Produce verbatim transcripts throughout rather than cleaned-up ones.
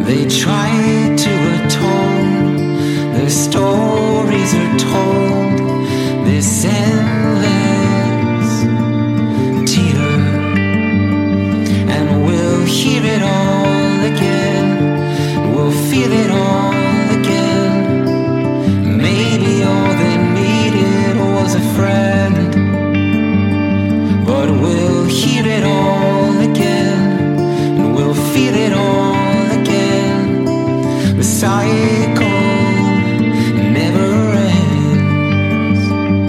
They try to atone, their stories are told, this endless tear, and we'll hear it all again, we'll feel it all again. Maybe all they needed was a friend, but we'll hear it all again, and we'll feel it all again. The cycle never ends.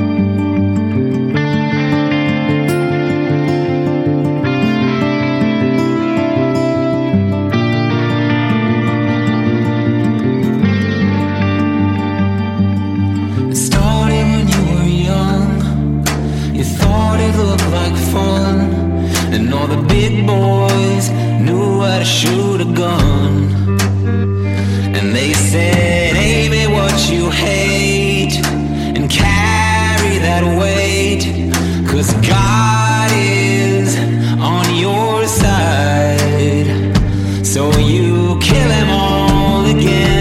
It started when you were young. You thought it looked like fun, and all the big boys knew how to shoot a gun. And they said, aim at what you hate and carry that weight, 'cause God is on your side. So you kill them all again.